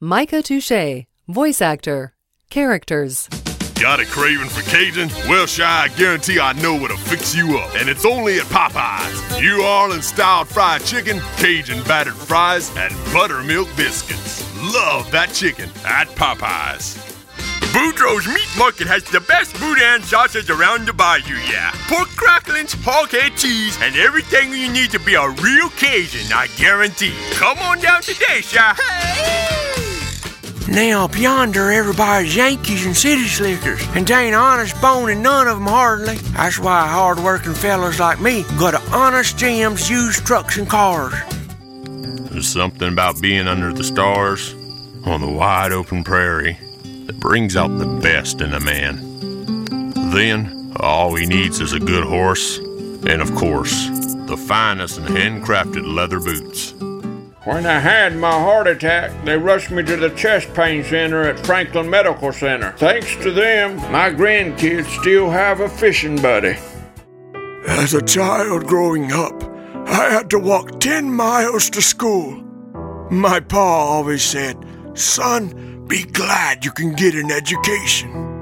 Micah Touche, voice actor. Characters. Got a craving for Cajun? Well, Shy, I guarantee I know what'll fix you up. And it's only at Popeyes. New Orleans-style fried chicken, Cajun battered fries, and buttermilk biscuits. Love that chicken at Popeyes. Boudreaux's Meat Market has the best boudin sauces around the bayou, yeah. Pork cracklings, hog head cheese, and everything you need to be a real Cajun, I guarantee. Come on down today, Shy. Now up yonder, everybody's Yankees and city slickers, and they ain't honest bone in none of them hardly. That's why hard-working fellas like me go to Honest Jim's used trucks and cars. There's something about being under the stars on the wide open prairie that brings out the best in a man. Then, all he needs is a good horse, and of course, the finest and handcrafted leather boots. When I had my heart attack, they rushed me to the chest pain center at Franklin Medical Center. Thanks to them, my grandkids still have a fishing buddy. As a child growing up, I had to walk 10 miles to school. My pa always said, "Son, be glad you can get an education."